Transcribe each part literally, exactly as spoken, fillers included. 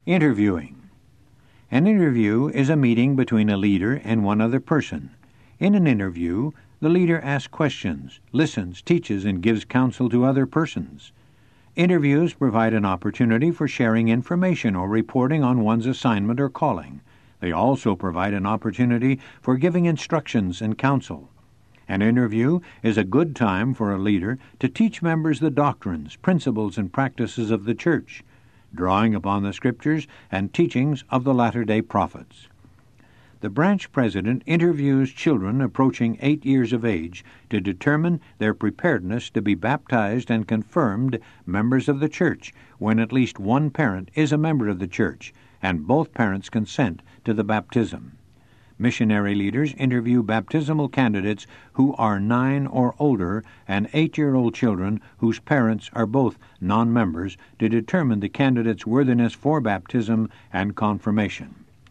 Interviewing. An interview is a meeting between a leader and one other person. In an interview, the leader asks questions, listens, teaches, and gives counsel to other persons. Interviews provide an opportunity for sharing information or reporting on one's assignment or calling. They also provide an opportunity for giving instructions and counsel. An interview is a good time for a leader to teach members the doctrines, principles, and practices of the church, drawing upon the Scriptures and teachings of the latter-day prophets. The branch president interviews children approaching eight years of age to determine their preparedness to be baptized and confirmed members of the church when at least one parent is a member of the church and both parents consent to the baptism. Missionary leaders interview baptismal candidates who are nine or older and eight-year-old children whose parents are both non-members to determine the candidate's worthiness for baptism and confirmation.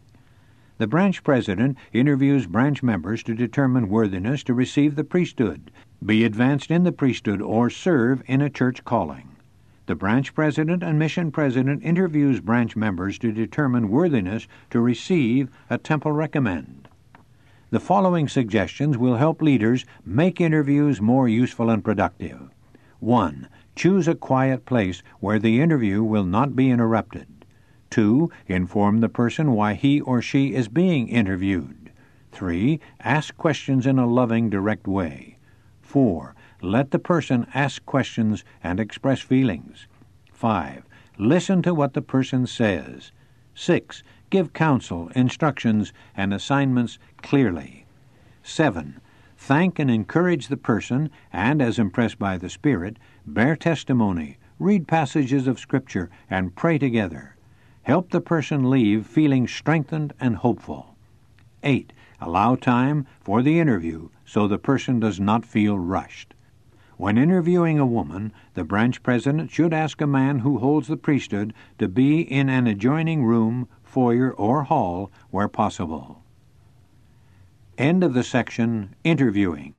The branch president interviews branch members to determine worthiness to receive the priesthood, be advanced in the priesthood, or serve in a church calling. The branch president and mission president interviews branch members to determine worthiness to receive a temple recommend. The following suggestions will help leaders make interviews more useful and productive. One. Choose a quiet place where the interview will not be interrupted. Two. Inform the person why he or she is being interviewed. Three. Ask questions in a loving, direct way. Four. Let the person ask questions and express feelings. Five. Listen to what the person says. Six. Give counsel, instructions, and assignments clearly. Seven. Thank and encourage the person, and, as impressed by the Spirit, bear testimony, read passages of Scripture, and pray together. Help the person leave feeling strengthened and hopeful. Eight. Allow time for the interview so the person does not feel rushed. When interviewing a woman, the branch president should ask a man who holds the priesthood to be in an adjoining room, foyer, or hall where possible. End of the section, Interviewing.